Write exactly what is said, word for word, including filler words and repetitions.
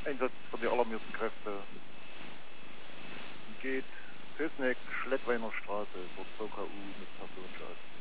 Einsatz von den alarmierten Kräfte. Geht Hösneck, Schlettweiner Straße, dort V K U mit Personenschaden.